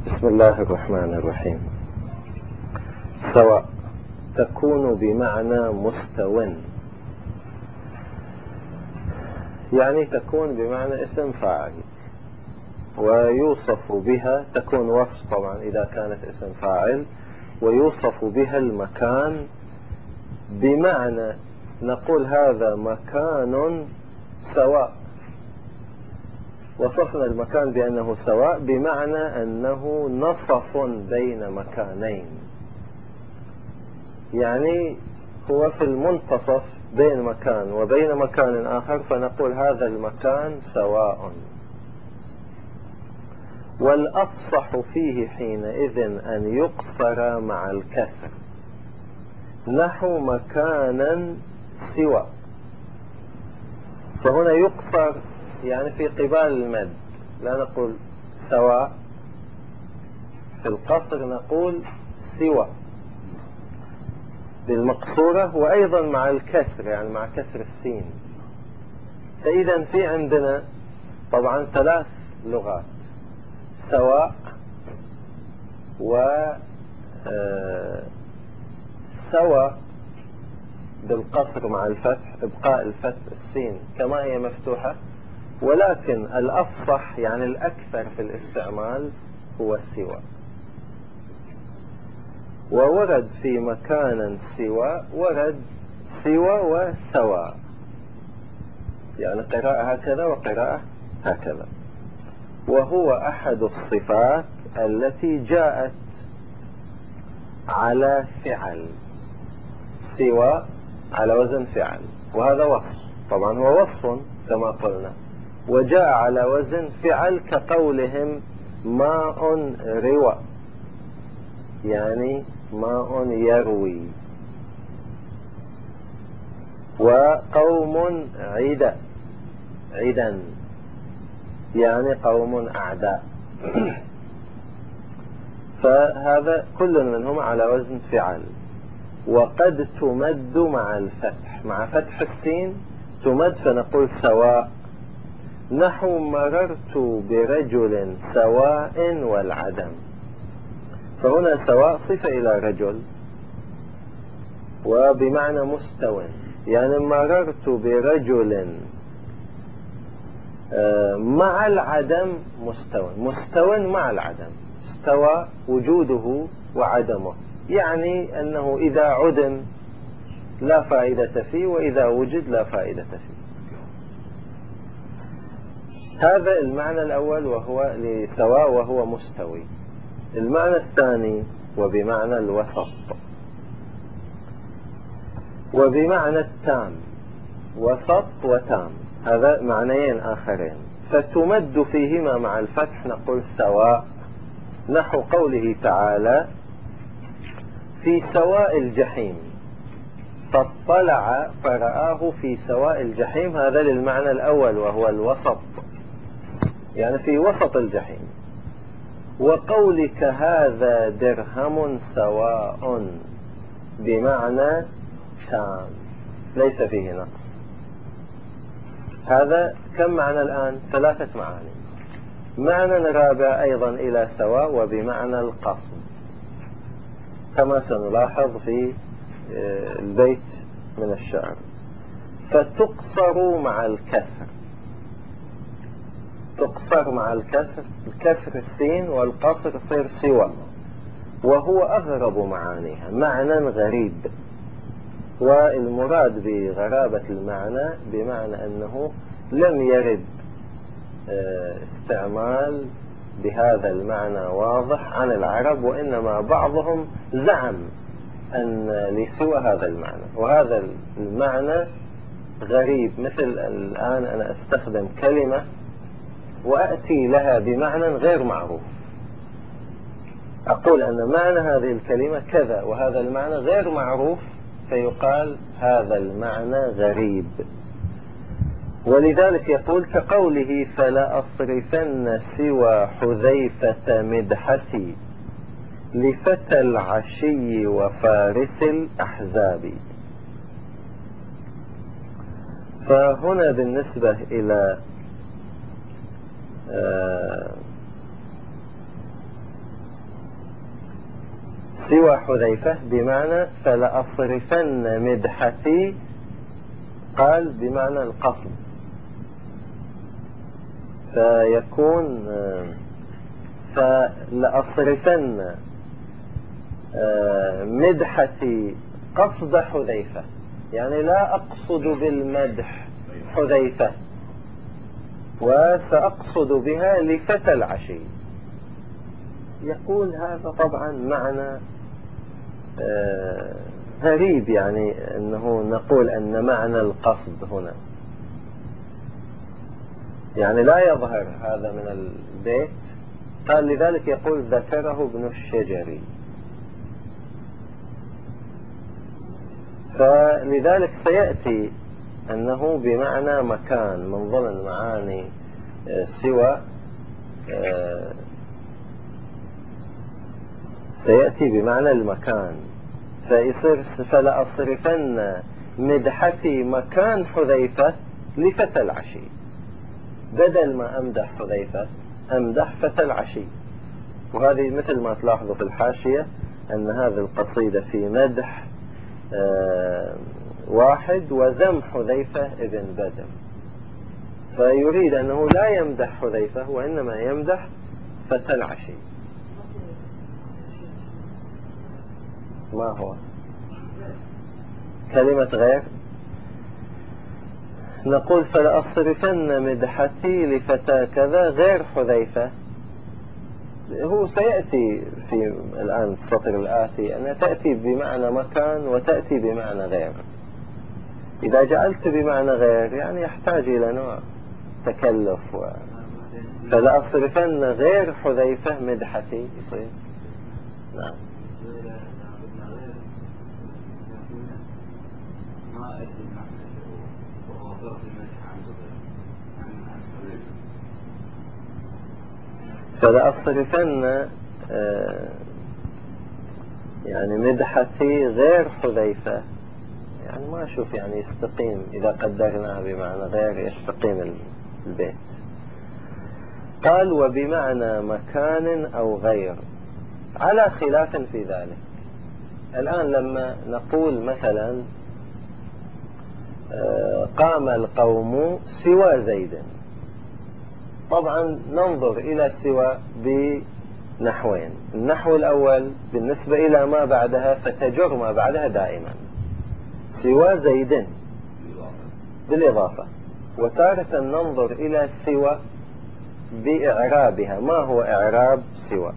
بسم الله الرحمن الرحيم. سواء تكون بمعنى مستو، يعني تكون بمعنى اسم فاعل، ويوصف بها، تكون وصف طبعا إذا كانت اسم فاعل، ويوصف بها المكان، بمعنى نقول هذا مكان سواء. وصفنا المكان بأنه سواء بمعنى أنه نصف بين مكانين، يعني هو في المنتصف بين مكان وبين مكان آخر، فنقول هذا المكان سواء. والأفصح فيه حينئذ أن يقصر مع الكسر، نحو مكانا سوى. فهنا يقصر يعني في قبال المد، لا نقول سواء، في القصر نقول سوى بالمقصورة، وأيضا مع الكسر يعني مع كسر السين. فإذا في عندنا طبعا 3 لغات: سواء، سوى بالقصر مع الفتح، إبقاء الفتح السين كما هي مفتوحة، ولكن الأفصح يعني الأكثر في الاستعمال هو السوى. وورد في مكانا سوى ورد سوى وسواء، يعني قراءة هكذا وقراءة هكذا. وهو أحد الصفات التي جاءت على فعل، سوى على وزن فعل، وهذا وصف، طبعا هو وصف كما قلنا، وجاء على وزن فعل كقولهم ماء روى، يعني ماء يروي. وقوم عدا، عدا يعني قوم أعداء. فهذا كل منهما على وزن فعل. وقد تمد مع الفتح، مع فتح السين تمد، فنقول سواء، نحو مررت برجل سواء والعدم. فهنا سواء صفة إلى رجل، وبمعنى مستوى، يعني مررت برجل مع العدم مستوى، مستوى مع العدم، استوى وجوده وعدمه، يعني أنه إذا عدم لا فائدة فيه، وإذا وجد لا فائدة فيه. هذا المعنى الأول وهو لسواء، وهو مستوي. المعنى الثاني وبمعنى الوسط، وبمعنى التام، وسط وتام، هذا معنيين آخرين. فتمد فيهما مع الفتح نقول سواء، نحو قوله تعالى في سواء الجحيم، فاطلع فرآه في سواء الجحيم، هذا للمعنى الأول وهو الوسط، يعني في وسط الجحيم. وقولك هذا درهم سواء بمعنى تام، ليس فيه نقص. هذا كم معنى الآن؟ 3 معاني. معنى رابع أيضا إلى سواء وبمعنى القصر، كما سنلاحظ في البيت من الشعر. فتقصر مع الكسر، تقصر مع الكسر، الكسر السين والقصر يصير سوى، وهو أغرب معانيها، معنى غريب. والمراد بغرابة المعنى بمعنى أنه لم يرد استعمال بهذا المعنى واضح عن العرب، وإنما بعضهم زعم أن لسوى هذا المعنى، وهذا المعنى غريب. مثل الآن أنا أستخدم كلمة وأتي لها بمعنى غير معروف، أقول أن معنى هذه الكلمة كذا وهذا المعنى غير معروف، فيقال هذا المعنى غريب. ولذلك يقول كقوله فلا أصرفن سوى حذيفة مدحتي لفتى العشي وفارس الأحزاب. فهنا بالنسبة إلى سوى حذيفة بمعنى فلأصرفن مدحتي، قال بمعنى القصد، فيكون فلأصرفن مدحتي قصد حذيفة، يعني لا أقصد بالمدح حذيفة، وسأقصد بها لفتى العشي. يقول هذا طبعا معنى غريب، يعني أنه نقول أن معنى القصد هنا يعني لا يظهر هذا من البيت. قال لذلك يقول ذكره ابن الشجري، فلذلك سيأتي أنه بمعنى مكان من ضمن معاني سوى، سيأتي بمعنى المكان، فيصير فلأصرفن مدحتي مكان حذيفة لفتى العشي، بدل ما أمدح حذيفة أمدح فتى العشي. وهذه مثل ما تلاحظوا في الحاشية أن هذه القصيدة في مدح واحد وذم حذيفة ابن بدر، فيريد أنه لا يمدح حذيفة وإنما يمدح فتى العشي. ما هو كلمة غير؟ نقول فلأصرفن مدحتي لفتى كذا غير حذيفة. هو سيأتي في الآن السطر الآتي أنها تأتي بمعنى مكان وتأتي بمعنى غير. إذا جعلت بمعنى غير يعني يحتاج إلى نوع تكلف فلأصرفن غير حذيفة مدحتي يصير. نعم. فلأصرفن يعني مدحتي غير حذيفة، يعني ما أشوف يعني يستقيم إذا قدرناها بمعنى غير يستقيم البيت. قال وبمعنى مكان أو غير على خلاف في ذلك. الآن لما نقول مثلا قام القوم سوى زيد، طبعا ننظر إلى سوى بنحوين. النحو الأول بالنسبة إلى ما بعدها فتجر ما بعدها دائما سوى زيد بالإضافة، وتارة ننظر إلى سوى بإعرابها. ما هو إعراب سوى؟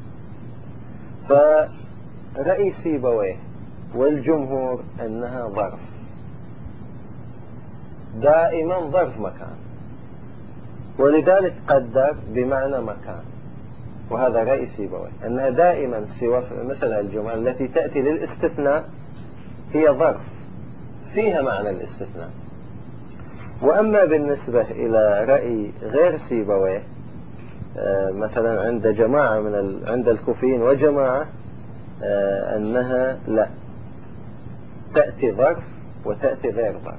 فرأي سيبويه والجمهور أنها ظرف، دائما ظرف مكان، ولذلك قدر بمعنى مكان. وهذا رأي سيبويه أنها دائما سوى مثل الجمل التي تأتي للاستثناء هي ظرف فيها معنى الاستثناء. وأما بالنسبة إلى رأي غير سيبويه مثلا عند جماعة عند الكوفيين وجماعة أنها لا تأتي ظرف وتأتي غير ظرف،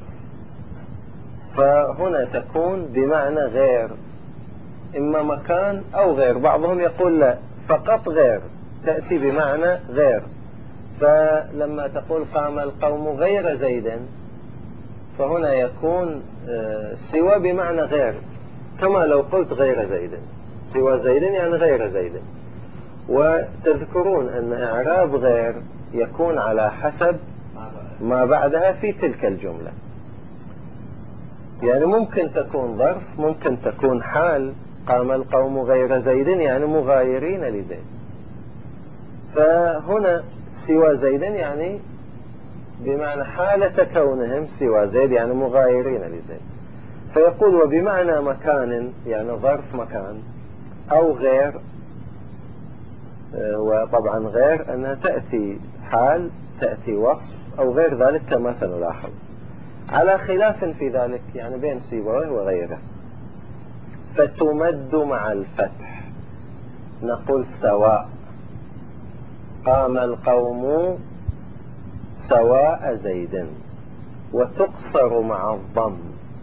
فهنا تكون بمعنى غير، إما مكان أو غير. بعضهم يقول لا فقط غير، تأتي بمعنى غير. فلما تقول قام القوم غير زيد فهنا يكون سوى بمعنى غير، كما لو قلت غير زيد، سوى زيد يعني غير زيد. وتذكرون أن إعراب غير يكون على حسب ما بعدها في تلك الجملة، يعني ممكن تكون ظرف، ممكن تكون حال. قام القوم غير زيد يعني مغايرين لزيد، فهنا سوى زيد يعني بمعنى حالة كونهم سوى زيد يعني مغايرين لزيد. فيقول وبمعنى مكان يعني ظرف مكان أو غير. وطبعا غير أنها تأتي حال، تأتي وصف أو غير ذلك كما سنلاحظ، على خلاف في ذلك يعني بين سيبويه وغيره. فتمد مع الفتح نقول سواء، قام القوم سواء زيد، وتقصر مع الضم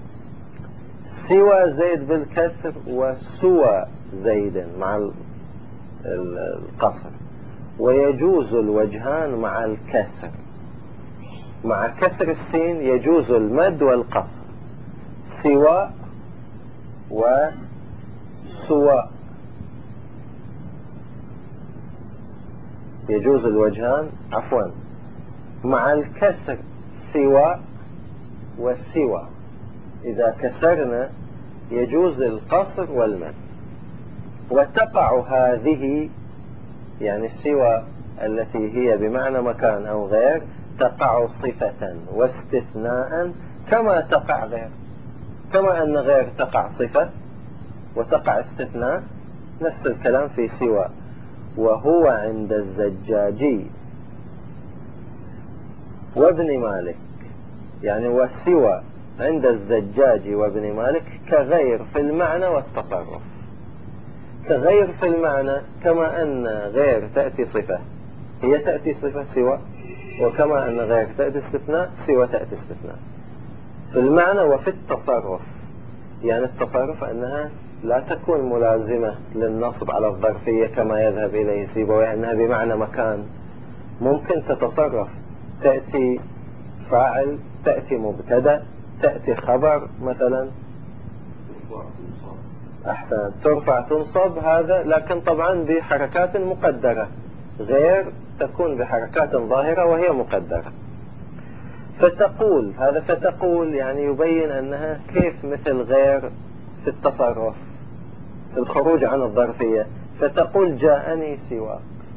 سوى زيد بالكسر وسوى زيد مع القصر. ويجوز الوجهان مع الكسر. مع كسر السين يجوز المد والقصر، سواء وسواء، يجوز الوجهان مع الكسر سواء وسوى. إذا كسرنا يجوز القصر والمد. وتقع هذه يعني السوى التي هي بمعنى مكان أو غير تقع صفة واستثناء كما تقع غير، كما أن غير تقع صفة وتقع استثناء، نفس الكلام في سوى. وهو عند الزجاجي وابن مالك، يعني وسوى عند الزجاج وابن مالك كغير في المعنى والتصرف. كغير في المعنى كما أن غير تأتي صفة، هي تأتي صفة سوى، وكما أن غير تأتي استثناء سوى تأتي استثناء. في المعنى وفي التصرف، يعني التصرف أنها لا تكون ملازمة للنصب على الظرفية كما يذهب إليه سيبويه، أنها بمعنى مكان. ممكن تتصرف، تأتي فاعل، تأتي مبتدأ، تأتي خبر مثلا، أحسن، ترفع تنصب، هذا لكن طبعا بحركات مقدرة، غير تكون بحركات ظاهرة وهي مقدرة. فتقول، هذا فتقول يعني يبين أنها كيف مثل غير في التصرف في الخروج عن الظرفية. فتقول جاءني سواك،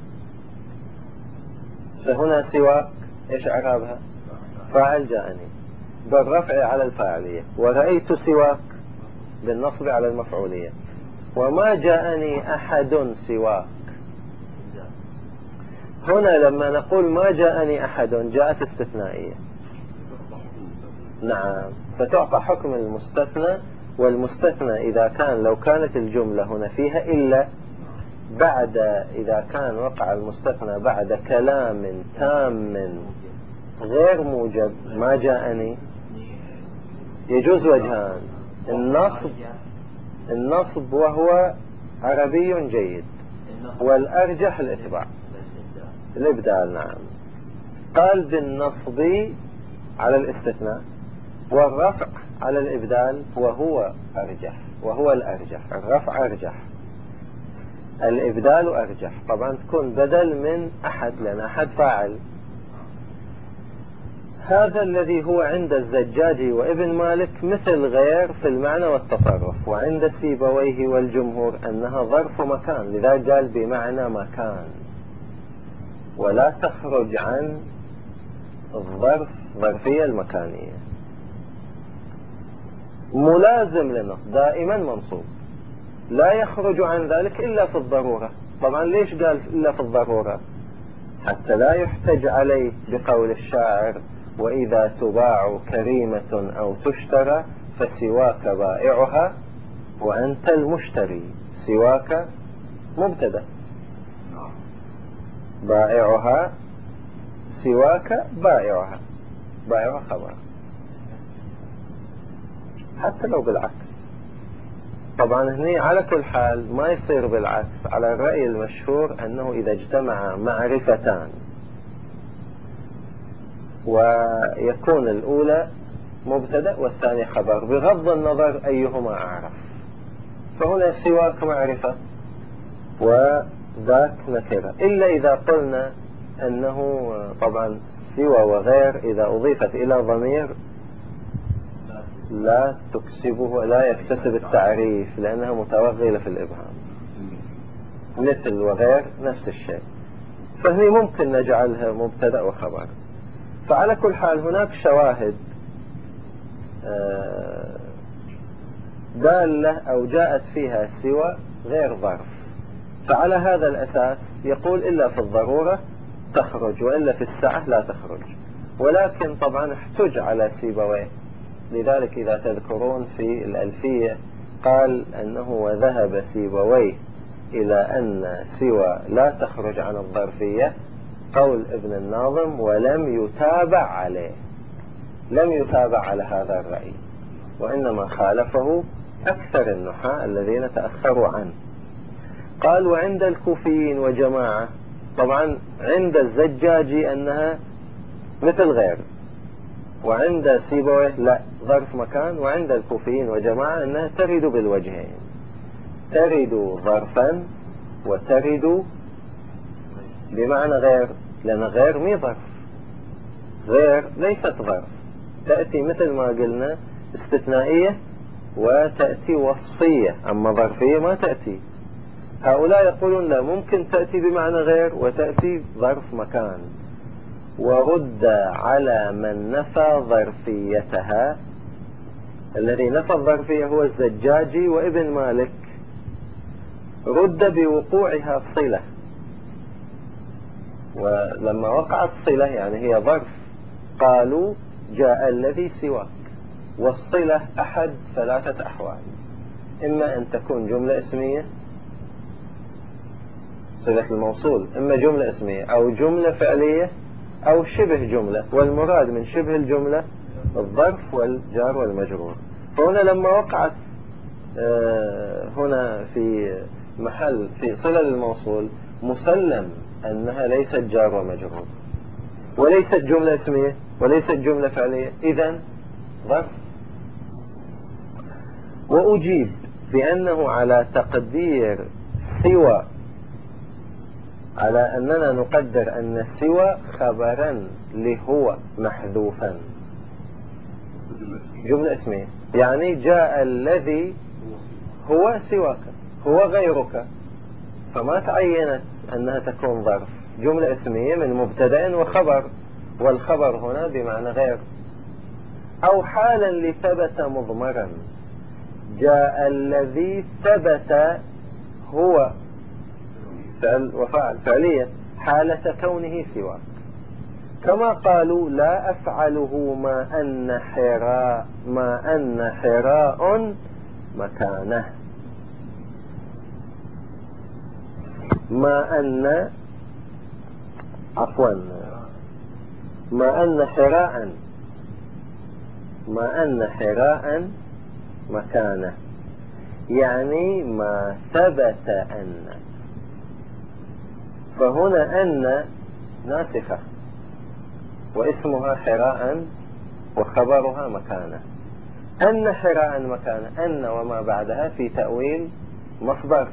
فهنا سواك إيش إعرابها؟ فاعل جاءني بالرفع على الفاعلية، ورأيت سواك بالنصب على المفعولية. وما جاءني أحد سواك، هنا لما نقول ما جاءني أحد جاءت استثنائية، نعم، فتعطى حكم المستثنى. والمستثنى إذا كان، لو كانت الجملة هنا فيها إلا، بعد إذا كان وقع المستثنى بعد كلام تام غير موجب، ما جاءني، يجوز وجهان: النصب وهو عربي جيد، والأرجح الإبدال، نعم. قال بالنصب على الاستثناء، والرفع على الإبدال، وهو الأرجح. الرفع أرجح، الإبدال أرجح. طبعا تكون بدل من أحد، لأن أحد فاعل. هذا الذي هو عند الزجاج وابن مالك مثل غير في المعنى والتصرف. وعند سيبويه والجمهور أنها ظرف مكان، لذا قال بمعنى مكان، ولا تخرج عن ظرفية المكانية. ملازم للنصب، دائما منصوب، لا يخرج عن ذلك إلا في الضرورة. طبعا ليش قال إلا في الضرورة؟ حتى لا يحتج عليه بقول الشاعر: وإذا تباع كريمة أو تشترى فسواك بائعها وأنت المشتري. سواك مبتدأ، بائعها، سواك بائعها، بائعها خبر، حتى لو بالعكس. طبعا هنا على كل حال ما يصير بالعكس. على الرأي المشهور أنه إذا اجتمع معرفتان ويكون الأولى مبتدأ والثاني خبر، بغض النظر أيهما أعرف، فهنا سواك معرفة وذاك نكرة. إلا إذا قلنا أنه طبعا سوى وغير إذا أضيفت إلى ضمير لا تكسبه، لا يكتسب التعريف، لأنها متوغلة في الإبهام، مثل وغير نفس الشيء، فهي ممكن نجعلها مبتدأ وخبر. فعلى كل حال هناك شواهد دالة أو جاءت فيها سوى غير ظرف، فعلى هذا الأساس يقول إلا في الضرورة تخرج، وإلا في السعة لا تخرج. ولكن طبعا احتج على سيبويه، لذلك إذا تذكرون في الألفية قال أنه وذهب سيبويه إلى أن سوى لا تخرج عن الظرفية، قول ابن الناظم: ولم يتابع عليه، لم يتابع على هذا الرأي، وإنما خالفه أكثر النحاة الذين تأخروا عنه. قال: وعند الكوفيين وجماعة طبعا عند الزجاجي أنها مثل غير، وعند سيبويه لا ظرف مكان، وعند الكوفيين وجماعة أنها ترد بالوجهين، ترد ظرفا وترد بمعنى غير، لأن غير مي ظرف، غير ليست ظرف، تأتي مثل ما قلنا استثنائية وتأتي وصفية، أما ظرفية ما تأتي. هؤلاء يقولون لا، ممكن تأتي بمعنى غير وتأتي ظرف مكان. ورد على من نفى ظرفيتها، الذي نفى الظرفية هو الزجاجي وابن مالك، رد بوقوعها صلة، ولما وقعت صلة يعني هي ظرف، قالوا جاء الذي سواك. والصلة أحد ثلاثة أحوال، إما أن تكون جملة اسمية صلة الموصول، إما جملة اسمية أو جملة فعلية أو شبه جملة، والمراد من شبه الجملة الظرف والجار والمجرور. فهنا لما وقعت هنا في محل في صلة الموصول مسلم أنها ليست جار ومجرور وليست جملة اسمية وليست جملة فعلية، إذن ظرف. وأجيب بأنه على تقدير سوى، على أننا نقدر أن سوى خبرا لهو محذوفا، جملة اسمية، يعني جاء الذي هو سواك، هو غيرك، فما تعينت أنها تكون ظرف، جملة اسمية من مبتدأ وخبر، والخبر هنا بمعنى غير. أو حالا لثبت مضمرا، جاء الذي ثبت هو فعل وفعل فعلية حالة كونه سواك، كما قالوا لا أفعله ما أن حراء مكانه، ما أن حراء مكانه، يعني ما ثبت أن، فهنا أن ناسخة واسمها حراء وخبرها مكانه. أن حراء مكانه، أن وما بعدها في تأويل مصدر،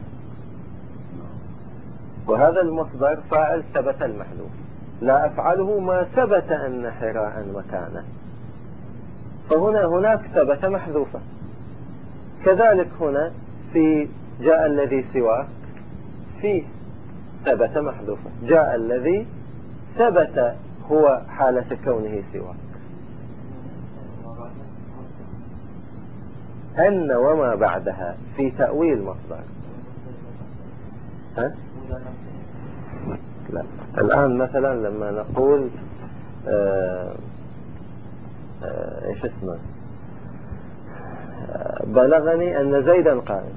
وهذا المصدر فاعل ثبت المحذوف، لا أفعله ما ثبت أن حراء مكانه، فهنا هناك ثبت محذوفة. كذلك هنا في جاء الذي سواك فيه ثبت محذوفة، جاء الذي ثبت هو حالة كونه سواك. أن وما بعدها في تأويل مصدر. ها؟ لا، الآن مثلا لما نقول ايش اسمه، بلغني أن زيدا قائم،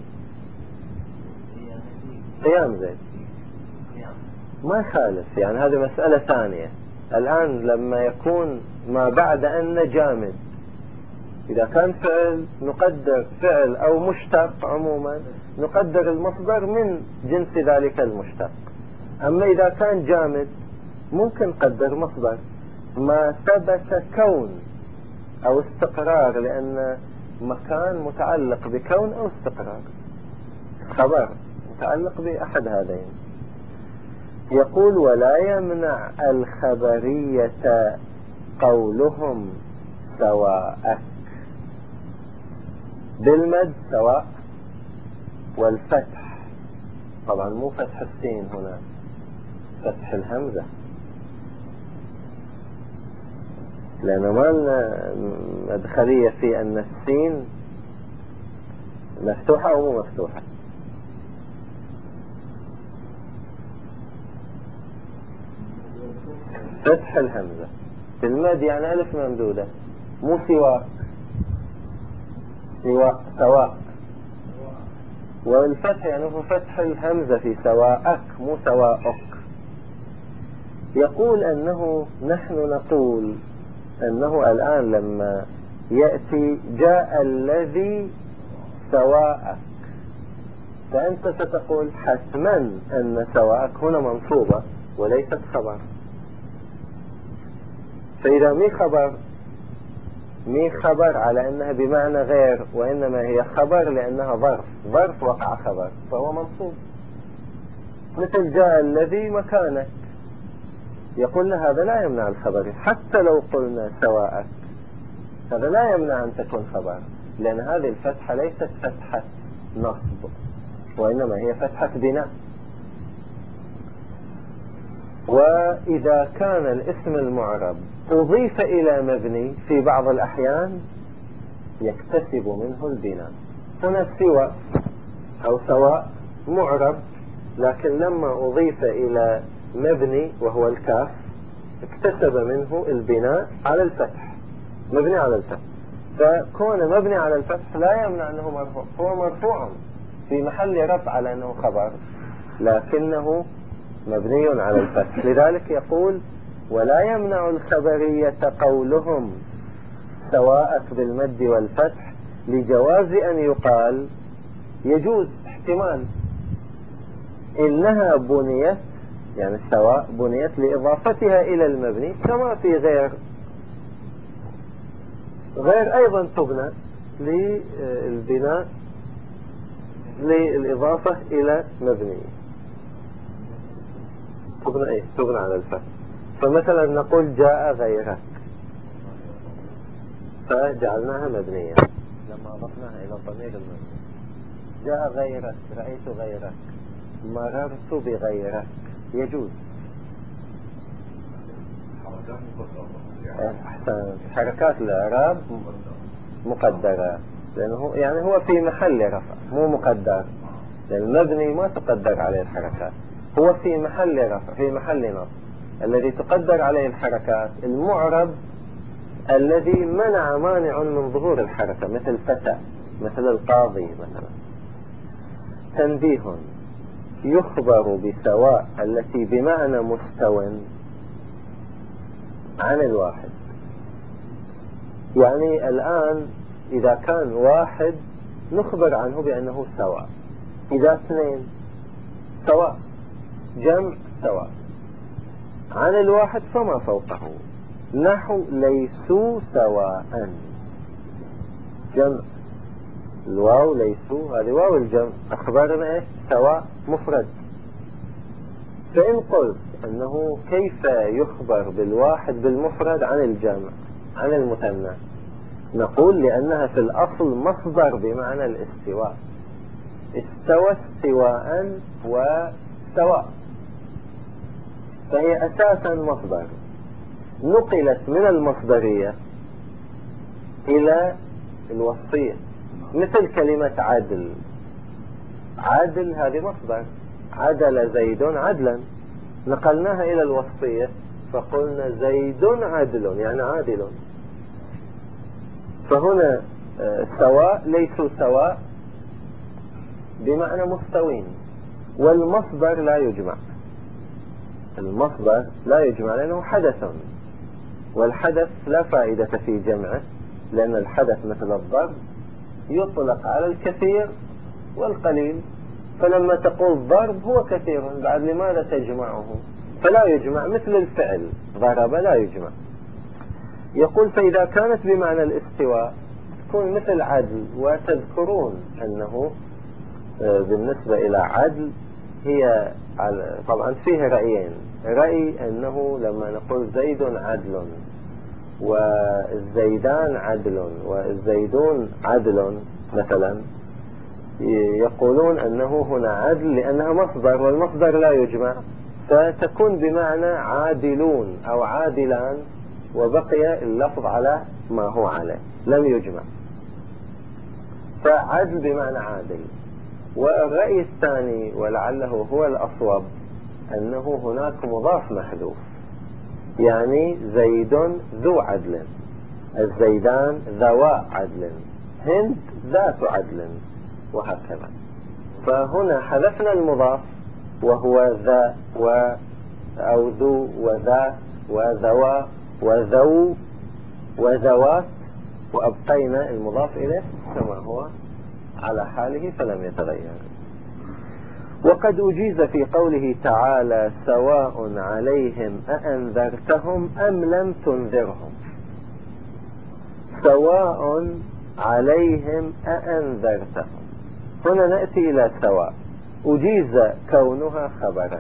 قيام زيد ما يخالف، يعني هذه مسألة ثانية. الآن لما يكون ما بعد أن جامد، إذا كان فعل نقدر فعل أو مشتق، عموما نقدر المصدر من جنس ذلك المشتق. أما إذا كان جامد ممكن نقدر مصدر ما ثبت كون أو استقرار، لأن مكان متعلق بكون أو استقرار، خبر متعلق بأحد هذين. يقول ولا يمنع الخبرية قولهم سواء، بالمد سواء والفتح، طبعا مو فتح السين هنا، فتح الهمزة، لأن ما لنا مدخلية في أن السين مفتوحة أو مو مفتوحة. فتح الهمزة في المد يعني ألف ممدودة، مو سواء، سواء، والفتح يعني هو فتح الهمزة في سواءك مو سواءك. يقول أنه نحن نقول أنه الآن لما يأتي جاء الذي سواءك، فأنت ستقول حتما أن سواءك هنا منصوبة، وليست خبر. فإذا مي خبر على أنها بمعنى غير، وإنما هي خبر لأنها ظرف وقع خبر، فهو منصوب. مثل جاء الذي مكانك، يقول هذا لا يمنع الخبر، حتى لو قلنا سواءك هذا لا يمنع أن تكون خبر، لأن هذه الفتحة ليست فتحة نصب، وإنما هي فتحة بناء. وإذا كان الاسم المعرب أضيف إلى مبني في بعض الأحيان يكتسب منه البناء. هنا سوى أو سواء معرب، لكن لما أضيف إلى مبني وهو الكاف اكتسب منه البناء على الفتح، مبني على الفتح. فكون مبني على الفتح لا يمنع أنه مرفوع، هو مرفوع في محل رفع على أنه خبر، لكنه مبني على الفتح. لذلك يقول ولا يمنع الخبرية قولهم سواءك بالمد والفتح، لجواز أن يقال، يجوز احتمال، إنها بنيت، يعني السواء بنيت لإضافتها إلى المبني، كما في غير أيضا تبنى للبناء للإضافة إلى مبني، تبنى على الفتح. فمثلا نقول جاء غيرك، فجعلناها مبنية لما أضفناها إلى الضمير المبني. جاء غيرك، رأيت غيرك، مررت بغيرك، يجوز. أحسن. حركات الإعراب مقدرة، لأنه يعني هو في محل رفع مو مقدر، لأن المبني ما تقدر عليه الحركات، هو في محل رفع في محل نصب. الذي تقدر عليه الحركات المعرب الذي منع مانع من ظهور الحركة، مثل فتى، مثل القاضي مثلا. تنبيه: يخبر بسواء التي بمعنى مستو عن الواحد. يعني الآن إذا كان واحد نخبر عنه بأنه سواء، إذا اثنين سواء، جمع سواء، عن الواحد فما فوقه، نحو ليسوا سواء، جمع الواو ليسوا، هذه واو الجمع، أخبرنا إيه؟ سواء مفرد. فإن قلت أنه كيف يخبر بالواحد بالمفرد عن الجمع عن المثنى، نقول لأنها في الأصل مصدر بمعنى الاستواء، استوى استواء وسواء، فهي أساسا مصدر، نقلت من المصدرية إلى الوصفية. مثل كلمة عدل، عدل هذه مصدر، عدل زيد عدلا، نقلناها إلى الوصفية فقلنا زيد عدل، يعني عادل. فهنا سواء ليسوا سواء بمعنى مستوين، والمصدر لا يجمع، المصدر لا يجمع لأنه حدث، والحدث لا فائدة في جمعه، لأن الحدث مثل الضرب يطلق على الكثير والقليل، فلما تقول ضرب هو كثير، بعد لماذا تجمعه؟ فلا يجمع، مثل الفعل ضرب لا يجمع. يقول فإذا كانت بمعنى الاستواء تكون مثل عدل. وتذكرون أنه بالنسبة إلى عدل هي طبعا فيه رأيين، رأي أنه لما نقول زيد عدل والزيدان عدل والزيدون عدل مثلا، يقولون أنه هنا عدل لأنها مصدر، والمصدر لا يجمع، فتكون بمعنى عادلون أو عادلان، وبقي اللفظ على ما هو عليه لم يجمع، فعدل بمعنى عادل. والرأي الثاني ولعله هو الأصوب أنه هناك مضاف محذوف، يعني زيد ذو عدل، الزيدان ذوا عدل، هند ذات عدل، وهكذا. فهنا حذفنا المضاف وهو ذا أو ذو وذا وذوا وذو وذوات، وأبقينا المضاف إليه كما هو على حاله فلم يتغير. وقد أجيز في قوله تعالى سواء عليهم أأنذرتهم أم لم تنذرهم. سواء عليهم أأنذرتهم، هنا نأتي إلى سواء أجيز كونها خبرا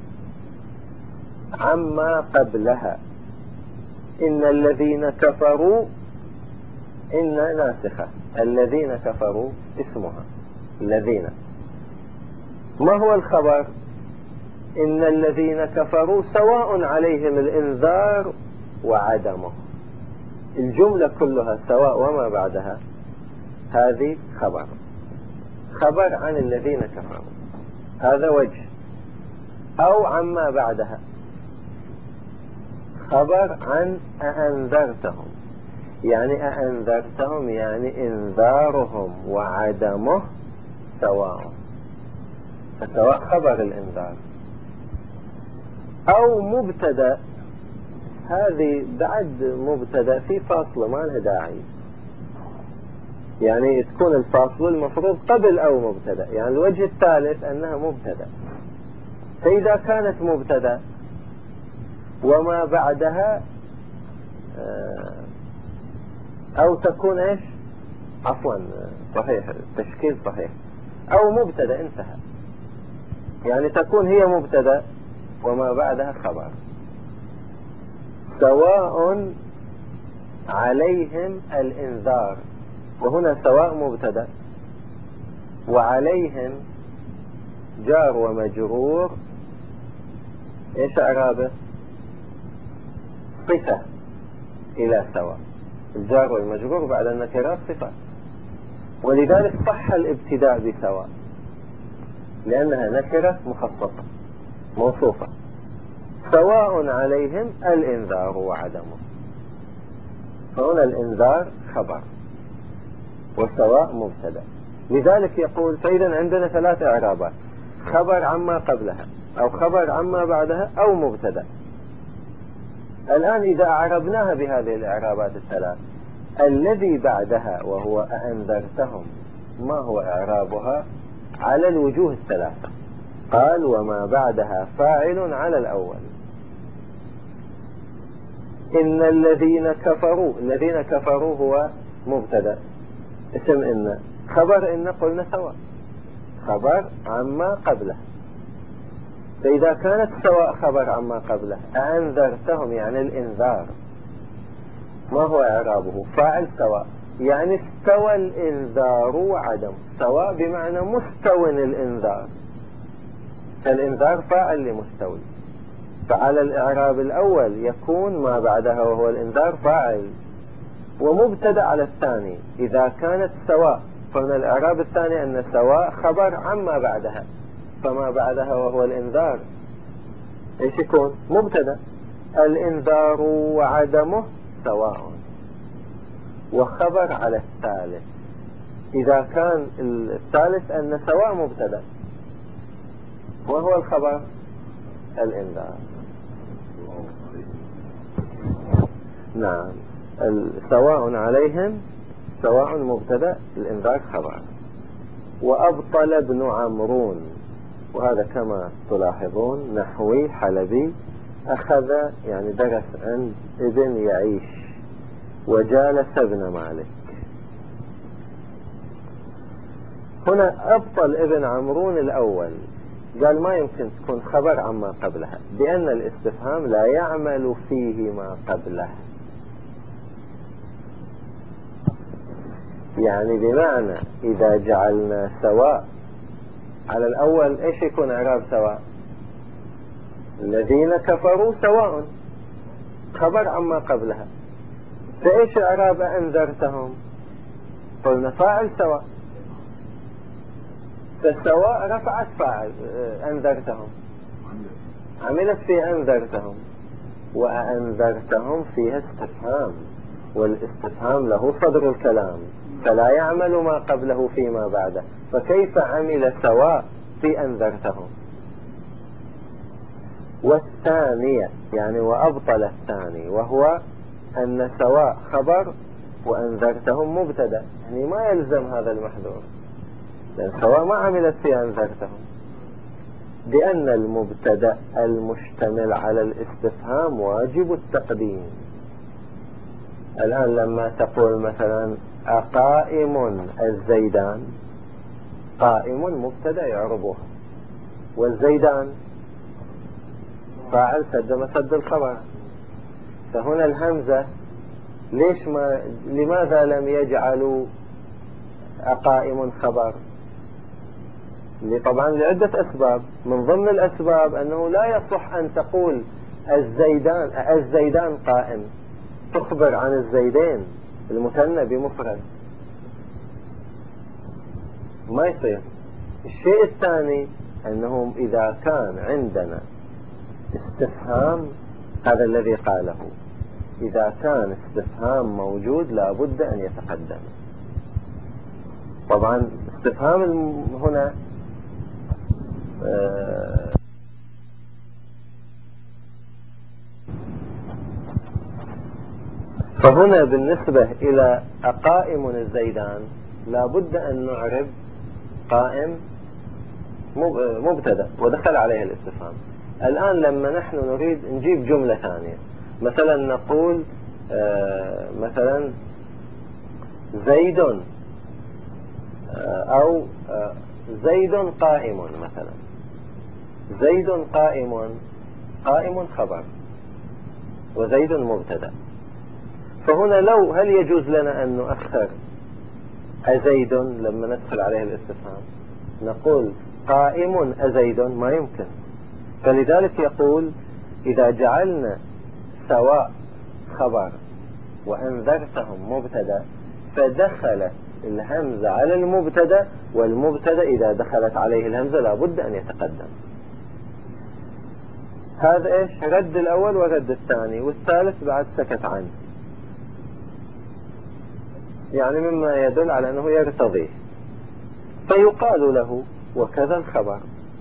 عما قبلها. إن الذين كفروا، إن ناسخة، الذين كفروا اسمها الذين. ما هو الخبر؟ إن الذين كفروا سواء عليهم الإنذار وعدمه. الجملة كلها سواء وما بعدها هذه خبر عن الذين كفروا، هذا وجه. أو عما بعدها خبر عن أأنذرتهم، يعني أأنذرتهم يعني إنذارهم وعدمه سواء، فسواء خبر الإنذار. أو مبتدأ، هذه بعد مبتدأ في فاصلة ما لها داعي، يعني تكون الفاصلة المفروض قبل أو مبتدأ، يعني الوجه الثالث أنها مبتدأ. فإذا كانت مبتدأ وما بعدها أو تكون إيش؟ عفوا صحيح، التشكيل صحيح. أو مبتدأ انتهى، يعني تكون هي مبتدأ وما بعدها خبر. سواء عليهم الإنذار، وهنا سواء مبتدأ وعليهم جار ومجرور، ايش اعرابه؟ صفة الى سواء، الجار والمجرور بعد النكرات صفة، ولذلك صح الابتداء بسواء لانها نكرة مخصصة موصوفة. سواء عليهم الانذار وعدمه، فهنا الانذار خبر وسواء مبتدأ. لذلك يقول فإذا عندنا ثلاث إعرابات: خبر عما قبلها أو خبر عما بعدها أو مبتدأ. الآن إذا أعربناها بهذه الإعرابات الثلاث، الذي بعدها وهو أأنذرتهم ما هو إعرابها؟ على الوجوه الثلاثة. قال وما بعدها فاعل على الأول. إن الذين كفروا، الذين كفروا هو مبتدأ اسم إن، خبر إن قلنا سواء، خبر عما قبله. فإذا كانت سواء خبر عما قبله، أأنذرتهم يعني الإنذار، ما هو إعرابه؟ فاعل سواء، يعني استوى الإنذار وعدم. سواء بمعنى مستوى الإنذار، فالإنذار فاعل لمستوي، فعلى الإعراب الأول يكون ما بعدها وهو الإنذار فاعل، ومبتدأ على الثاني. إذا كانت سواء فمن الإعراب الثاني أن سواء خبر عما بعدها، فما بعدها وهو الإنذار إيش يكون؟ مبتدأ. الإنذار وعدمه سواء، وخبر على الثالث. إذا كان الثالث أن سواء مبتدأ وهو الخبر الإنذار. نعم، سواء عليهم سواء مبتدأ، الإنذار خبر. وأبطل ابن عمرون، وهذا كما تلاحظون نحوي حلبي، أخذ يعني درس عند ابن يعيش وجالس ابن مالك. هنا أبطل ابن عمرون الأول، قال ما يمكن تكون خبر عما قبلها، بأن الاستفهام لا يعمل فيه ما قبله. يعني بمعنى إذا جعلنا سواء على الأول إيش يكون إعراب سواء؟ الذين كفروا سواء خبر عما قبلها. فإيش إعراب أنذرتهم؟ قلنا فاعل سواء، فسواء رفعت فاعل أنذرتهم، عملت في أنذرتهم، وأنذرتهم فيها استفهام، والاستفهام له صدر الكلام فلا يعمل ما قبله فيما بعده، فكيف عمل سواء في أنذرتهم؟ والثانية يعني وأبطل الثاني، وهو أن سواء خبر وأنذرتهم مبتدأ، يعني ما يلزم هذا المحذور، لأن سواء ما عملت في أنذرتهم. بأن المبتدأ المشتمل على الاستفهام واجب التقديم. الآن لما تقول مثلا أقائم الزيدان، قائم مبتدأ يعربها، والزيدان فاعل سد مسد الخبر. فهنا الهمزة لماذا لم يجعلوا أقائم خبر؟ طبعا لعدة أسباب. من ضمن الأسباب أنه لا يصح أن تقول الزيدان قائم، تخبر عن الزيدين المثنى بمفرد، ما يصير. الشيء الثاني أنه إذا كان عندنا استفهام، هذا الذي قاله، إذا كان استفهام موجود لابد أن يتقدم. طبعا استفهام هنا فهنا بالنسبة إلى أقائم الزيدان لابد أن نعرب قائم مبتدأ ودخل عليها الاستفهام. الآن لما نحن نريد نجيب جملة ثانية، مثلا نقول مثلا زيد أو زيد قائم، مثلا زيد قائم خبر وزيد مبتدأ. فهنا هل يجوز لنا أن نؤخر أزيد لما ندخل عليه الاستفهام؟ نقول قائم أزيد؟ ما يمكن. فلذلك يقول إذا جعلنا سواء خبر وأنذرتهم مبتدأ فدخلت الهمزة على المبتدأ، والمبتدأ إذا دخلت عليه الهمزة لابد أن يتقدم. هذا إيش؟ رد الأول ورد الثاني، والثالث بعد سكت عنه، يعني مما يدل على أنه يرتضيه. فيقال له وكذا الخبر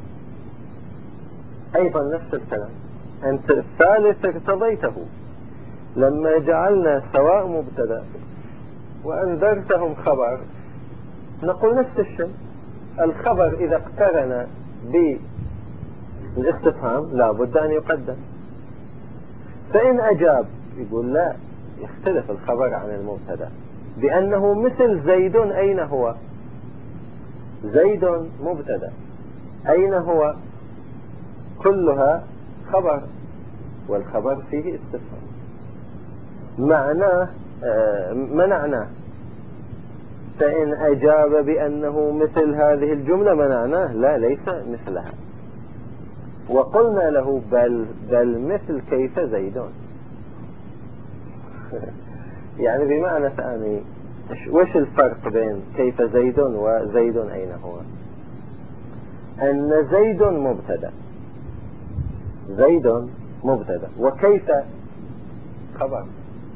أيضا نفس الكلام، أنت الثالث ارتضيته. لما جعلنا سواء مبتدأ وأنذرتهم خبر نقول نفس الشيء. الخبر إذا اقترن بالاستفهام لا بد أن يقدم. فإن أجاب يقول لا، يختلف الخبر عن المبتدأ بأنه مثل زيد. أين هو؟ زيد مبتدأ، أين هو؟ كلها خبر، والخبر فيه استفهام. معناه منعناه. فإن أجاب بأنه مثل هذه الجملة منعناه لا، ليس مثلها. وقلنا له بل مثل كيف زيدون. يعني بمعنى ثاني، وش الفرق بين كيف زيد وزيد أين هو؟ أن زيد مبتدأ، زيد مبتدأ، وكيف خبر.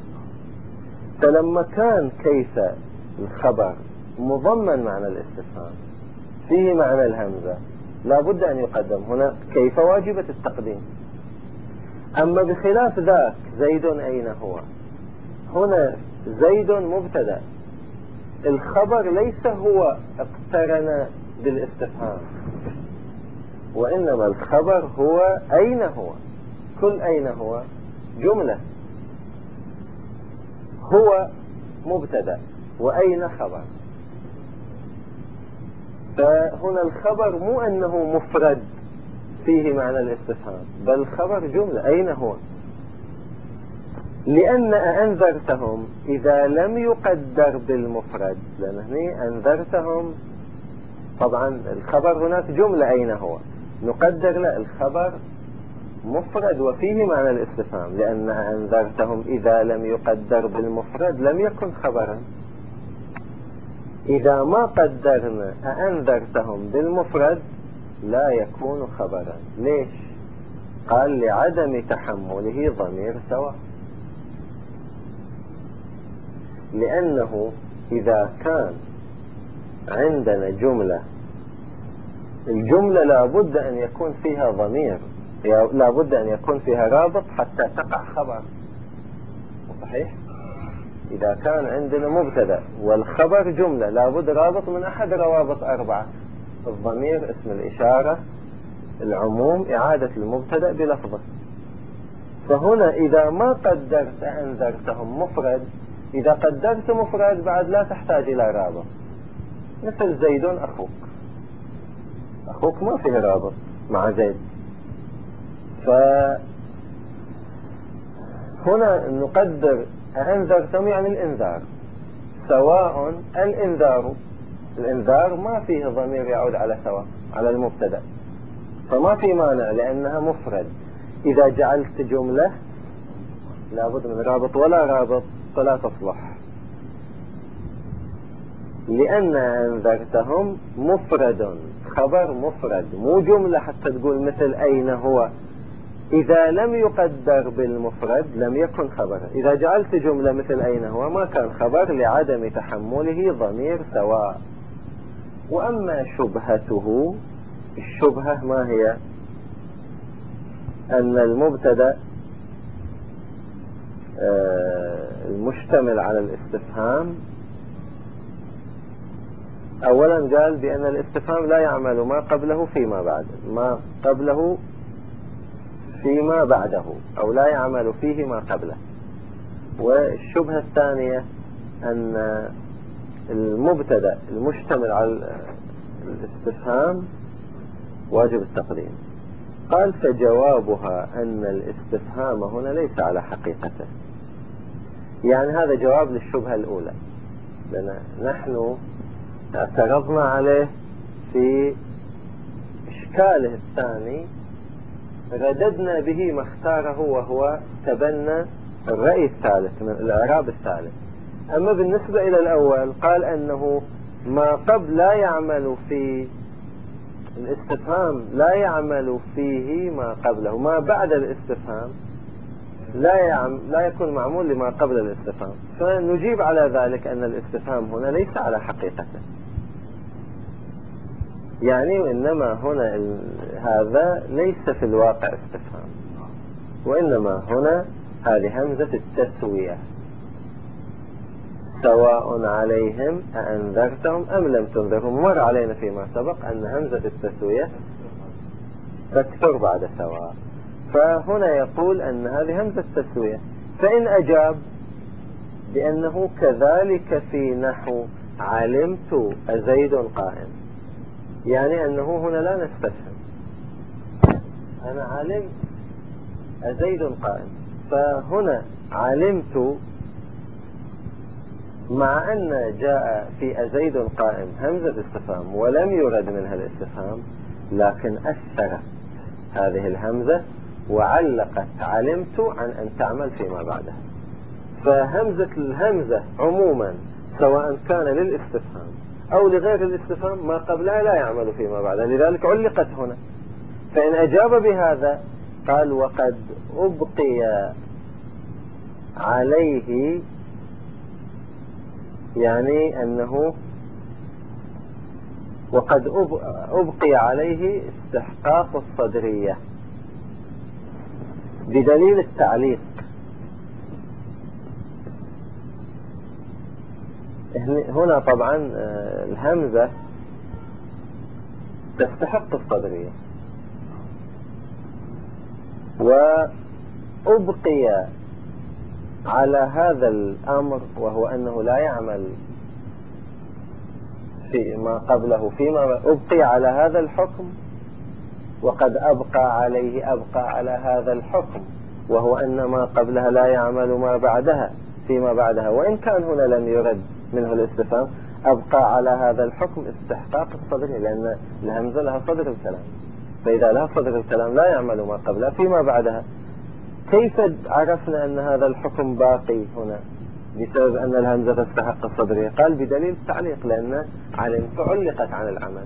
فلما كان كيف الخبر مضمن معنى الاستفهام فيه معنى الهمزة لابد أن يقدم. هنا كيف واجبة التقديم. أما بخلاف ذاك زيد أين هو، هنا زيد مبتدأ، الخبر ليس هو اقترن بالاستفهام، وإنما الخبر هو أين هو. كل أين هو جملة، هو مبتدأ وأين خبر. فهنا الخبر مو أنه مفرد فيه معنى الاستفهام، بل الخبر جملة أين هو. لأن أنذرتهم إذا لم يقدر بالمفرد، لأن هنا أنذرتهم طبعا الخبر هناك جملة أين هو، نقدر لا، الخبر مفرد وفيه معنى الاستفهام، لأن أنذرتهم إذا لم يقدر بالمفرد لم يكن خبرا. إذا ما قدرنا أنذرتهم بالمفرد لا يكون خبرا. ليش؟ قال لعدم تحمله ضمير سواء. لأنه إذا كان عندنا جملة، الجملة لابد أن يكون فيها ضمير، لابد أن يكون فيها رابط حتى تقع خبر. صحيح؟ إذا كان عندنا مبتدأ والخبر جملة لابد رابط من أحد روابط 4: الضمير، اسم الإشارة، العموم إعادة المبتدأ بلفظه. فهنا إذا ما قدرت أنذرتهم مفرد، إذا قدرت مفرد بعد لا تحتاج إلى رابط، مثل زيد أخوك. أخوك ما فيه رابط مع زيد. فهنا نقدر أنذرتهم يعني الإنذار، سواء الإنذار ما فيه ضمير يعود على سواء على المبتدأ، فما في مانع لأنها مفرد. إذا جعلت جملة لابد من رابط ولا رابط فلا تصلح، لأن أنذرتهم مفرد، خبر مفرد مو جملة حتى تقول مثل أين هو. إذا لم يقدر بالمفرد لم يكن خبرا. إذا جعلت جملة مثل أين هو ما كان خبر لعدم تحمله ضمير سواء. وأما شبهته، الشبهة ما هي؟ أن المبتدأ المشتمل على الاستفهام أولا قال بأن الاستفهام لا يعمل ما قبله فيما بعده أو لا يعمل فيه ما قبله. والشبهة الثانية أن المبتدأ المشتمل على الاستفهام واجب التقديم. قال فجوابها أن الاستفهام هنا ليس على حقيقته. يعني هذا جواب للشبهة الأولى، لأن نحن اعترضنا عليه في إشكاله الثاني، رددنا به ما اختاره وهو تبنى الرأي الثالث من الإعراب الثالث. أما بالنسبة إلى الأول قال أنه ما قبل لا يعمل في الاستفهام لا يعمل فيه ما قبله، ما بعد الاستفهام لا يكون معمول لما قبل الاستفهام. فنجيب على ذلك أن الاستفهام هنا ليس على حقيقته، يعني وإنما هنا هذا ليس في الواقع استفهام، وإنما هنا هذه همزة التسوية، سواء عليهم أأنذرتهم أم لم تنذرهم. مر علينا فيما سبق أن همزة التسوية تكثر بعد سواء، فهنا يقول أن هذه همزة التسوية. فإن أجاب بأنه كذلك في نحو علمت أزيد قائم، يعني أنه هنا لا نستفهم، أنا علمت أزيد قائم. فهنا علمت مع أن جاء في أزيد قائم همزة استفهام ولم يرد منها الاستفهام، لكن أثرت هذه الهمزة وعلقت علمت عن أن تعمل فيما بعدها. فهمزة الهمزة عموما سواء كان للاستفهام أو لغير الاستفهام ما قبلها لا يعمل فيما بعدها، لذلك علقت هنا. فإن أجاب بهذا قال وقد أبقي عليه، يعني أنه وقد أبقي عليه استحقاق الصدرية بدليل التعليق. هنا طبعا الهمزة تستحق الصدرية، وأبقي على هذا الأمر وهو أنه لا يعمل في ما قبله فيما أبقي على هذا الحكم، وقد أبقى على هذا الحكم وهو أن ما قبلها لا يعمل ما بعدها فيما بعدها، وإن كان هنا لم يرد منه الاستفهام أبقى على هذا الحكم استحقاق الصدر، لأن الهمزة لها صدر الكلام، فإذا لها صدر الكلام لا يعمل ما قبلها فيما بعدها. كيف عرفنا أن هذا الحكم باقي هنا بسبب أن الهمزة تستحق الصدرية؟ قال بدليل التعليق، لأن علمت علقت عن العمل،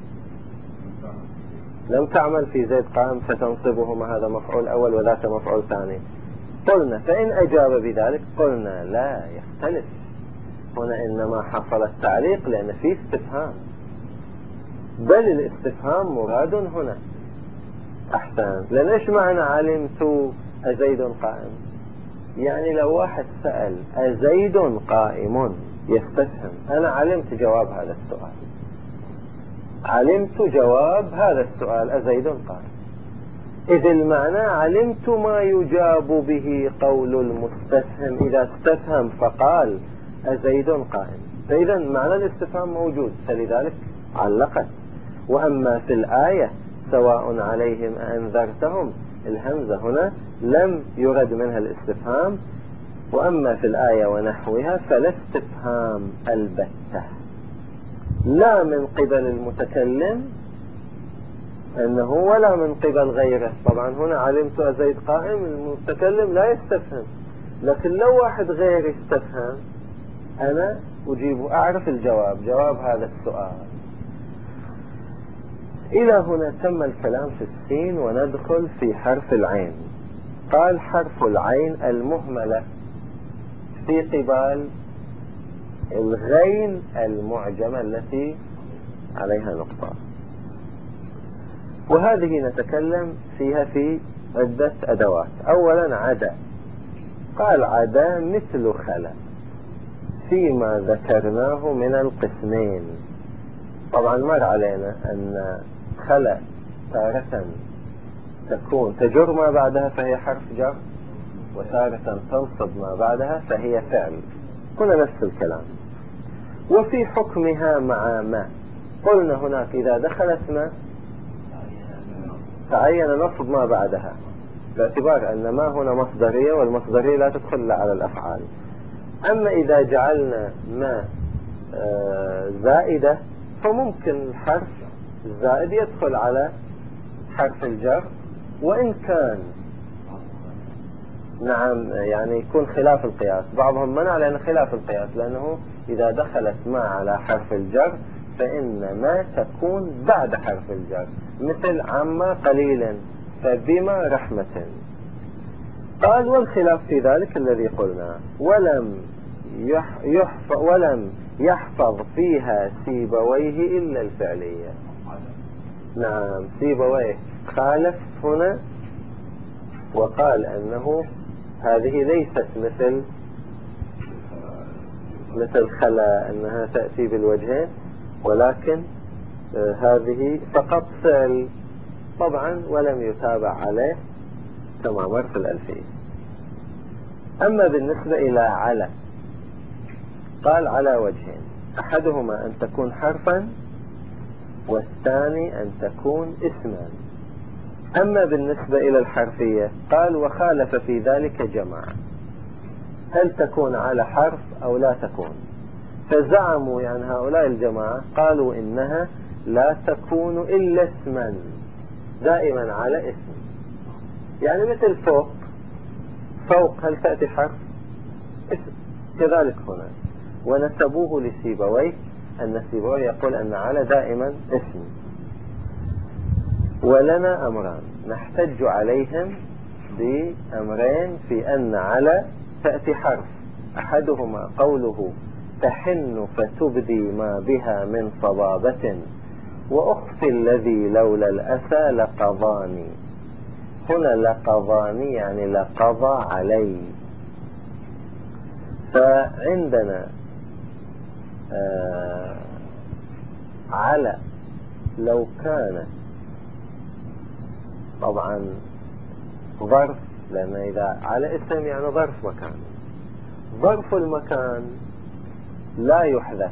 لم تعمل في زيد قائم فتنصبهما هذا مفعول أول وذاك مفعول ثاني. قلنا فإن أجاب بذلك قلنا لا يختلف هنا، إنما حصل التعليق لأن في استفهام، بل الاستفهام مراد هنا. أحسن، لأن إيش معنى علمت أزيد قائم؟ يعني لو واحد سأل أزيد قائم يستفهم، أنا علمت جواب هذا السؤال، علمت جواب هذا السؤال أزيد قائم، إذ المعنى علمت ما يجاب به قول المستفهم إذا استفهم فقال أزيد قائم، فإذا معنى الاستفهام موجود فلذلك علقت. وأما في الآية سواء عليهم أنذرتهم، الهمزة هنا لم يرد منها الاستفهام، وأما في الآية ونحوها فلا استفهام البتة، لا من قبل المتكلم أنه ولا من قبل غيره. طبعا هنا علمت أزيد قائم، المتكلم لا يستفهم، لكن لو واحد غير يستفهم أنا أجيب، أعرف الجواب، جواب هذا السؤال. إلى هنا تم الكلام في السين، وندخل في حرف العين. قال حرف العين المهملة في قبال الغين المعجمة التي عليها نقطة، وهذه نتكلم فيها في عدة أدوات. أولا عدا، قال عدا مثل خلا فيما ذكرناه من القسمين. طبعا مر علينا أن خلا تارة تكون تجر ما بعدها فهي حرف جر، وتارة تنصب ما بعدها فهي فعل، هنا نفس الكلام. وفي حكمها مع ما قلنا هناك إذا دخلت ما تعين نصب ما بعدها، باعتبار أن ما هنا مصدرية، والمصدرية لا تدخل على الأفعال. أما إذا جعلنا ما زائدة فممكن الحرف الزائد يدخل على حرف الجر، وإن كان نعم يعني يكون خلاف القياس. بعضهم منع لأن خلاف القياس، لأنه إذا دخلت ما على حرف الجر فإن ما تكون بعد حرف الجر، مثل عما قليلا فبما رحمة. قال والخلاف في ذلك الذي قلنا، ولم يحفظ فيها سيبويه إلا الفعلية. نعم سيبويه خالف هنا وقال أنه هذه ليست مثل خلا أنها تأتي بالوجهين، ولكن هذه فقط فعل طبعا ولم يتابع عليه كما مر في الألفية. أما بالنسبة إلى على، قال على وجهين، أحدهما أن تكون حرفا، والثاني أن تكون اسما. أما بالنسبة إلى الحرفية قال وخالف في ذلك جماعة، هل تكون على حرف أو لا تكون؟ فزعموا يعني هؤلاء الجماعة قالوا إنها لا تكون إلا اسما، دائما على اسم، يعني مثل فوق هل تأتي حرف؟ اسم. كذلك هنا، ونسبوه لسيبويه أن سيبويه يقول أن على دائما اسم. ولنا أمران نحتج عليهم بأمرين في أن على تأتي حرف، أحدهما قوله تحن فتبدي ما بها من صبابة، وأخفي الذي لولا الأسى لقضاني. هنا لقضاني يعني لقضى علي. فعندنا على لو كانت طبعا ظرف، لأن إذا على اسم يعني ظرف مكان، ظرف المكان لا يحذف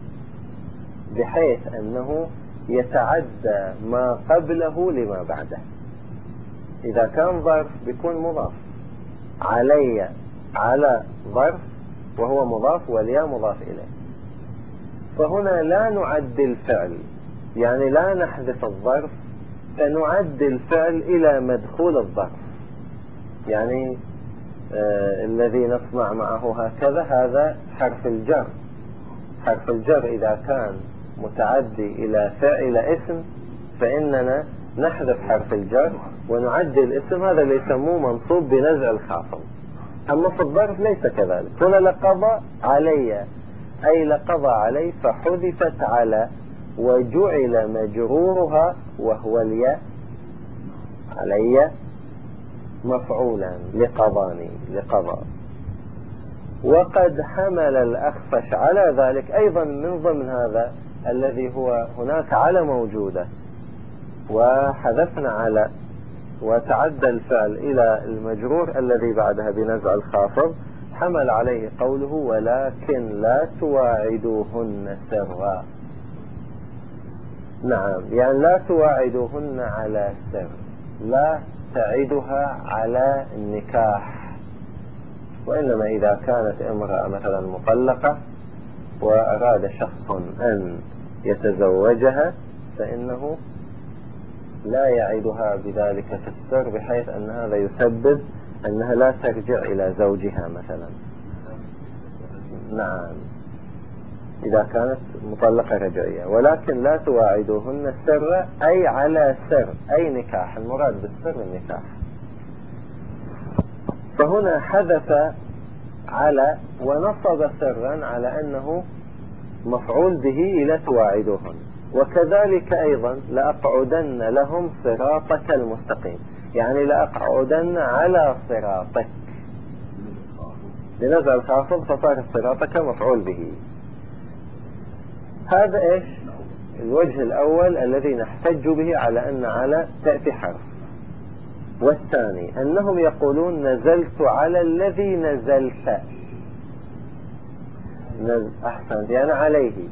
بحيث أنه يتعدى ما قبله لما بعده. إذا كان ظرف بيكون مضاف، علي على ظرف وهو مضاف والياء مضاف إليه، فهنا لا نعدي الفعل، يعني لا نحذف الظرف فنعدي الفعل إلى مدخول الظرف. يعني الذي نصنع معه هكذا هذا حرف الجر. حرف الجر إذا كان متعدي إلى فعل اسم فإننا نحذف حرف الجر ونعدي الاسم، هذا اللي يسموه منصوب بنزع الخافض. أما في الظرف ليس كذلك. هنا لقضى علي أي لقضى علي، فحذفت على وجعل مجرورها وهو الياء علي مفعولا لقضاني لقضى. وقد حمل الأخفش على ذلك أيضا من ضمن هذا الذي هو هناك على موجودة وحذفنا على وتعدى الفعل إلى المجرور الذي بعدها بنزع الخافض، حمل عليه قوله ولكن لا تواعدوهن سرا. نعم، يعني لا تواعدوهن على سر، لا تعدها على النكاح، وإنما إذا كانت امرأة مثلا مطلقة وأراد شخص أن يتزوجها فإنه لا يعدها بذلك في السر، بحيث أن هذا يسبب أنها لا ترجع إلى زوجها مثلا. نعم، إذا كانت مطلقة رجعية. ولكن لا تواعدوهن سر أي على سر، أي نكاح، المراد بالسر النكاح. فهنا حذف على ونصب سرا على أنه مفعول به إلى تواعدوهن. وكذلك أيضا لأقعدن لهم صراطك المستقيم، يعني لأقعدن على صراطك، لنزع الخافض فصار صراطك مفعول به. هذا إيش الوجه الأول الذي نحتج به على أن على تأتي حرف. والثاني أنهم يقولون نزلت على الذي نزلت. أحسنت، يعني عليه.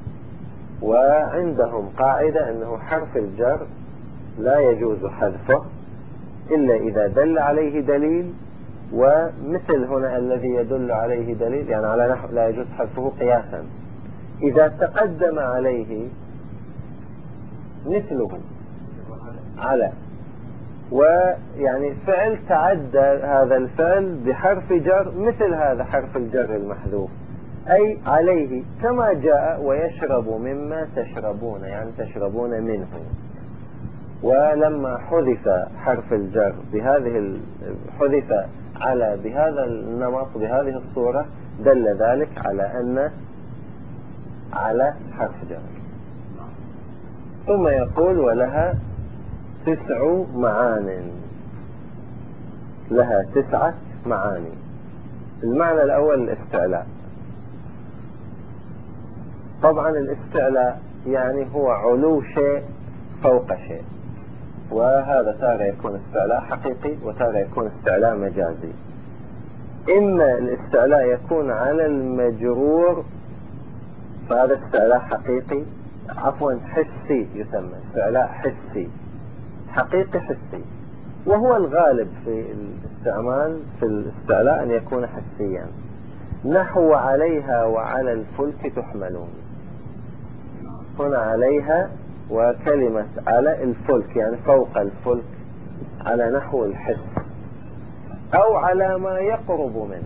وعندهم قاعدة أنه حرف الجر لا يجوز حذفه إلا إذا دل عليه دليل، ومثل هنا الذي يدل عليه دليل، يعني على نحو لا يجوز حذفه قياسا إذا تقدم عليه مثله على، ويعني فعل تعدى هذا الفعل بحرف جر مثل هذا حرف الجر المحذوف، أي عليه، كما جاء ويشرب مما تشربون، يعني تشربون منه. ولما حذف حرف الجر حذف على بهذا النمط بهذه الصورة دل ذلك على أن على حرف جر. ثم يقول ولها 9 معان، لها 9 معاني. المعنى الأول الاستعلاء. طبعا الاستعلاء يعني هو علو شيء فوق شيء، وهذا تارة يكون استعلاء حقيقي وتارة يكون استعلاء مجازي. إما الاستعلاء يكون على المجرور فهذا استعلاء حقيقي، عفوا حسي، يسمى استعلاء حسي، حقيقي حسي، وهو الغالب في الاستعمال في الاستعلاء أن يكون حسيا، نحو عليها وعلى الفلك تحملون. هنا عليها وكلمة على الفلك يعني فوق الفلك على نحو الحس، أو على ما يقرب منه،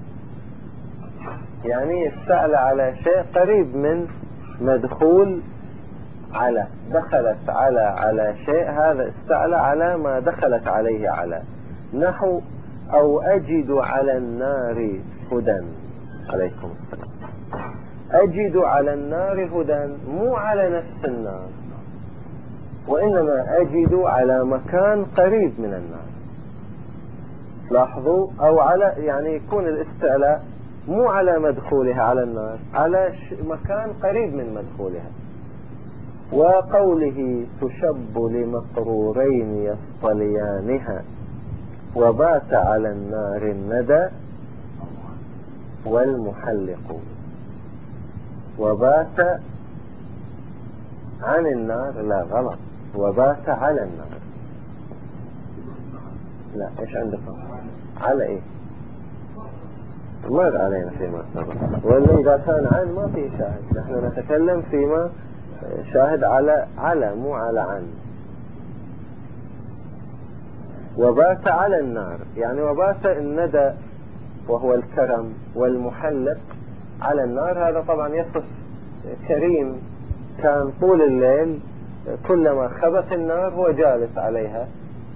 يعني استعلى على شيء قريب من مدخول على، دخلت على شيء، هذا استعلى على ما دخلت عليه على، نحو أو أجد على النار هدى. عليكم السلام. أجد على النار هدى مو على نفس النار، وإنما أجد على مكان قريب من النار. لاحظوا، أو على يعني يكون الاستعلاء مو على مدخولها على النار، على مكان قريب من مدخولها. وقوله تشب لمقرورين يصطليانها وبات على النار الندى والمحلق. وبات عن النار، لا غلط، وبات على النار. لا، ايش عندكم على ايه؟ مر علينا فيما سبق، ولا اذا كان عن ما في شاهد، نحن نتكلم فيما شاهد على مو على عن. وبات على النار يعني وبات الندى وهو الكرم، والمحلق على النار، هذا طبعا يصف كريم كان طول الليل كلما خبت النار هو جالس عليها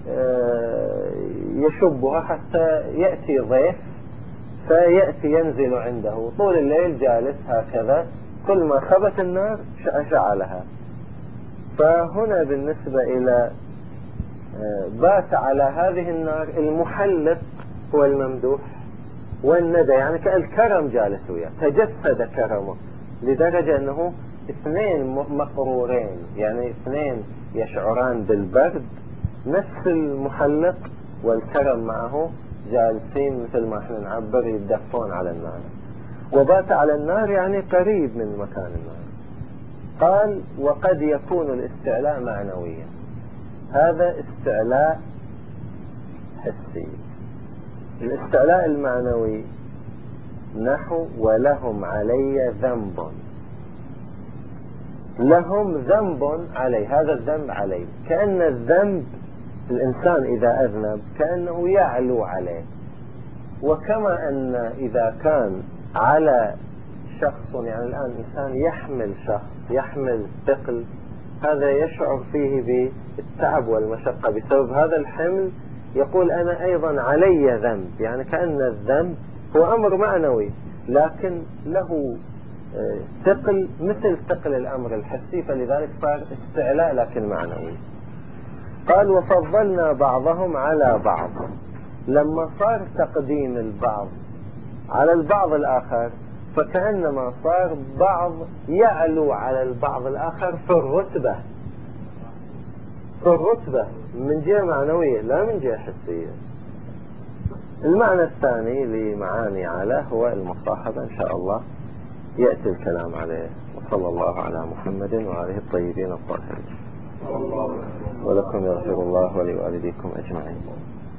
يشبها حتى يأتي ضيف فيأتي ينزل عنده، طول الليل جالس هكذا، كل ما خبت النار شعلها. فهنا بالنسبة إلى بات على هذه النار، المحلق هو الممدوح، والندى يعني كالكرم جالس وياه، تجسد كرمه لدرجة أنه اثنين مقرورين، يعني اثنين يشعران بالبرد، نفس المحلق والكرم معه جالسين مثل ما احنا نعبر يدفون على النار، وبات على النار يعني قريب من مكان النار. قال وقد يكون الاستعلاء معنويا، هذا استعلاء حسي. الاستعلاء المعنوي نحو ولهم علي ذنب، لهم ذنب علي، هذا الذنب علي، كأن الذنب الإنسان إذا أذنب كأنه يعلو عليه، وكما أن إذا كان على شخص، يعني الآن إنسان يحمل شخص، يحمل ثقل، هذا يشعر فيه بالتعب والمشقة بسبب هذا الحمل، يقول أنا أيضا علي ذنب، يعني كأن الذنب هو أمر معنوي لكن له ثقل مثل ثقل الأمر الحسي، فلذلك صار استعلاء لكن معنوي. قال وفضلنا بعضهم على بعض، لما صار تقديم البعض على البعض الآخر فكأنما صار بعض يعلو على البعض الآخر في الرتبة، من جهة معنوية لا من جهة حسية. المعنى الثاني لمعاني على هو المصاحبة، إن شاء الله يأتي الكلام عليه. وصلى الله على محمد وآله الطيبين الطاهرين، ولكم يغفر الله ولوالديكم أجمعين.